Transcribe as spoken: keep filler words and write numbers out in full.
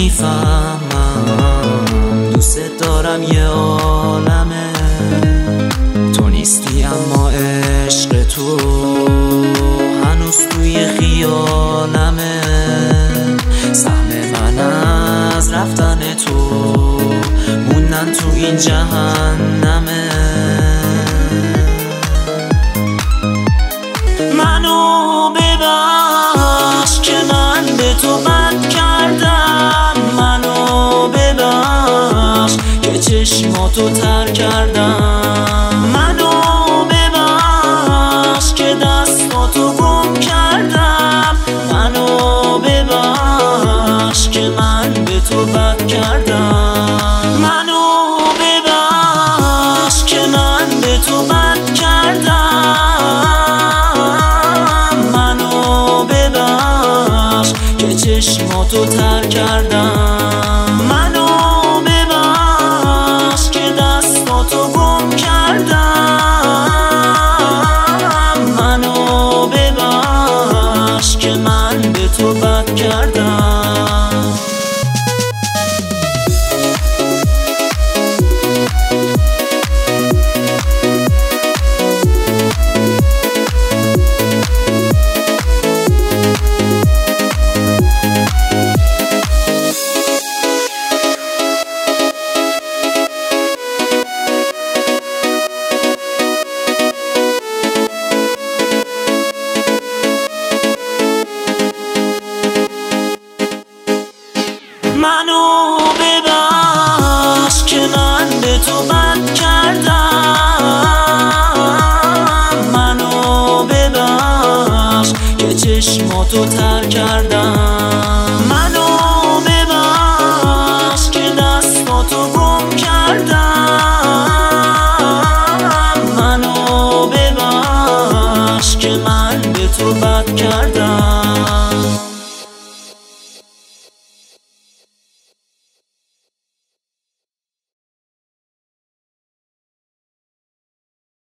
میفهمم دوست دارم یه عالمه، تو نیستی اما عشق تو هنوز توی خیالمه. سهم من از رفتن تو موندن تو این جهنمه. منو ببخش که من به تو بد کردم، منو ببخش که چشماتو تر کردم، منو ببخش که دستاتو گم کردم، منو ببخش که من به تو بد کردم، منو ببخش که من به تو بد کردم، منو ببخش که چشماتو تر کردم، منو ببخش که دستاتو گم کردم، منو ببخش که من به تو بد کردم. منو ببخش که من به تو بد کردم، منو ببخش که چشماتو تر کردم، منو ببخش که دستاتو گم کردم، منو ببخش که من به تو بد کردم.